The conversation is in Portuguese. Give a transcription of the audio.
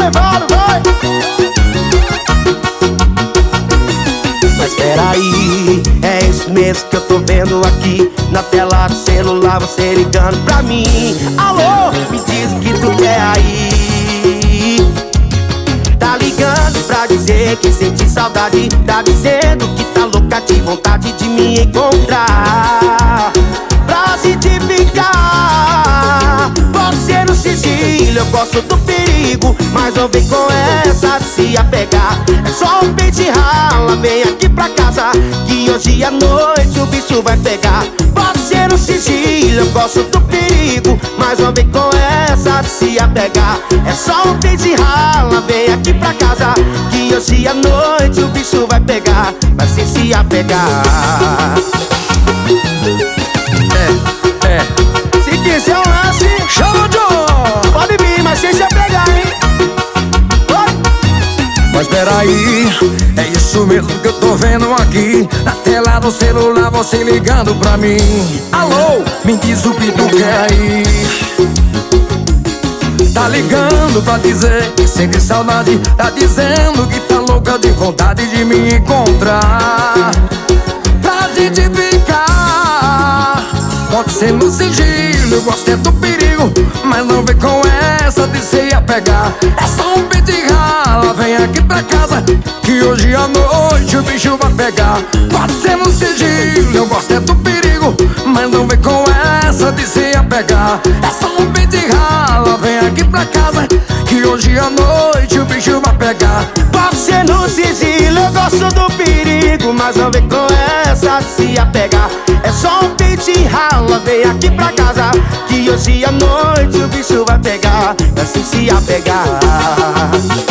levado, vai. Mas peraí, é isso mesmo que eu tô vendo aqui na tela do celular, você ligando pra mim. Alô, me diz o que tu quer aí. Tá ligando pra dizer que sente saudade, tá dizendo que tá louca de vontade de me encontrar, pra se te ficar. Pode ser no sigilo, eu gosto do perigo, mas não vem com essa de se apegar. É só um pente rala, vem aqui pra casa, que hoje à noite o bicho vai pegar. Pode ser no sigilo, eu gosto do perigo, mas não vem com essa de se apegar. É só um pente rala, vem aqui pra casa, que hoje à noite o bicho vai pegar, mas sem se apegar. Se quiser um lance, chama o John. Pode vir, mas sem se apegar, hein? Mas peraí, é isso mesmo que eu tô vendo aqui na tela do celular, você ligando pra mim. Alô, me diz o que tu quer aí. Tá ligando pra dizer que sente saudade, tá dizendo que tá louca de vontade de me encontrar, pra gente ficar. Pode ser no sigilo, eu gosto é do perigo, mas não vem com essa de se apegar. É só um pente rala, vem aqui pra casa, que hoje à noite o bicho vai pegar. Pode ser no sigilo, eu gosto é do perigo, mas não vem com essa de se apegar. É só um pente rala, vem aqui pra casa, que hoje à noite o bicho vai pegar. Pode ser no sigilo, eu gosto do perigo, mas não vem com essa de se apegar. É só um pente rala, vem aqui pra casa, que hoje à noite o bicho vai pegar, assim se apegar.